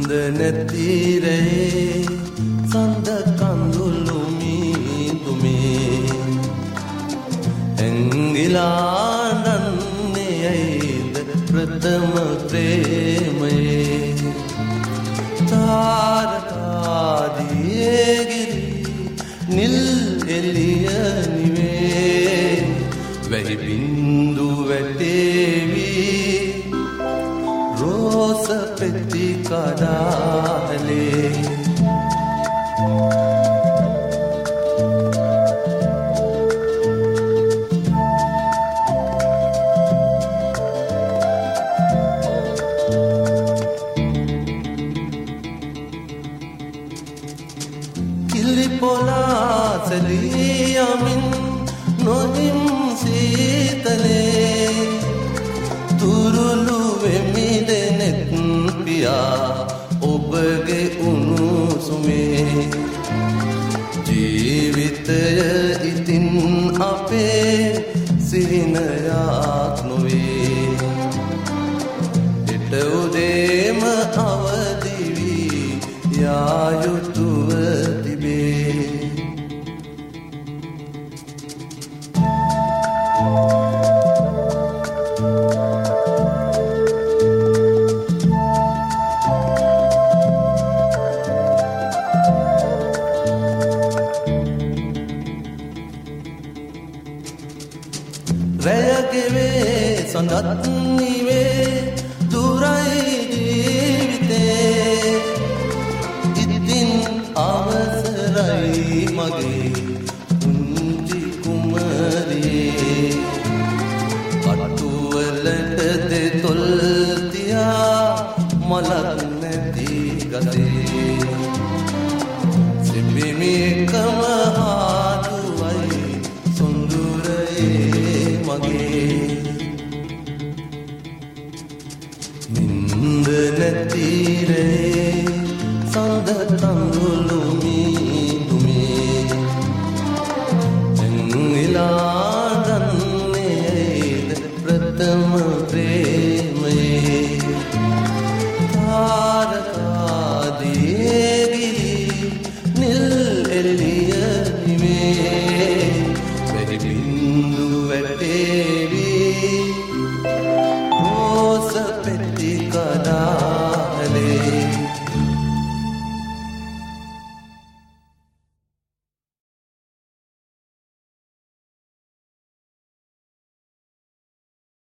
නැතිරේ සඳ කඳුළු මීදුමේ ඇංගිලානන්නේ ඇයිද ප්‍රථම ප්‍රේමයේ තාරකාදියේගිරි නිල් එළිය නිවේ වැහි බින්දු වැටේවි රෝස පෙති කඩාලේ කිලිපොලා සැලියමින් නොදිම් සීතලේ තුරුළු වෙමි දෙනෙත් පියා ඔබගේ උණුසුමේ ජීවිතය ඉතින් අපේ සිහිනයක් නොවේ එට උදේම අවදි වී යා යුතුව තිබේ රැයගෙවේ සඳත් නිවේ දුරයි ජීවිතේ ඉතින් අවසරයි මගේ පුංචි කුමරියේ කටුවලට දෙතොල් තියා මලක් නැති ගසේ සිඹිමි එකම හාදුවයි සොඳුරේ මගේ නින්ද නැතිරේ සඳ කඳුළු මීදුමේ ඇංගිලානන්නේද ප්‍රථම ප්‍රේමයේ තාරකාදියේගිරි නිල් එළිය නිවේ වැහි බින්දු වැටේවි රෝස පෙති කඩා